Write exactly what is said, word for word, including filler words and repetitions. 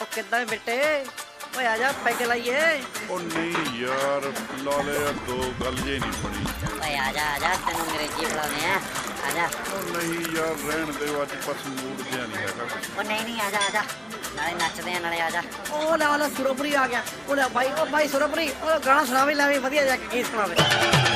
ਉਹ ਕਿੱਦਾਂ ਬੇਟੇ ਓਏ ਆ ਜਾ ਪੈਗ ਲਾਈਏ। ਉਹ ਨਹੀਂ ਯਾਰ ਲਾਲੇ ਯਾਰ ਦੋ ਗੱਲ ਜੇ ਨਹੀਂ ਬਣੀ। ਓਏ ਆ ਜਾ ਆ ਜਾ ਤੈਨੂੰ ਅੰਗਰੇਜ਼ੀ ਬੁਲਾਉਂਦੇ ਆ, ਆ ਜਾ। ਉਹ ਨਹੀਂ ਯਾਰ ਰਹਿਣ ਦੇ, ਅੱਜ ਬਸ ਮੂਡ ਜਿਹਾ ਨਹੀਂ ਹੈਗਾ। ਉਹ ਨਹੀਂ ਨਹੀਂ ਆ ਜਾ ਆ ਜਾ, ਨਾਲੇ ਨੱਚਦੇ ਆ ਨਾਲੇ ਆ ਜਾ। ਉਹ ਲੈ ਵਾਲਾ ਸੁਰਪੁਰੀ ਆ ਗਿਆ। ਉਹ ਲੈ ਭਾਈ, ਉਹ ਭਾਈ ਸੁਰਪੁਰੀ, ਉਹ ਗਾਣਾ ਸੁਣਾਵੇ, ਲੈ ਵਧੀਆ ਜਾ ਕੇ ਗੀਤ ਸੁਣਾਵੇ।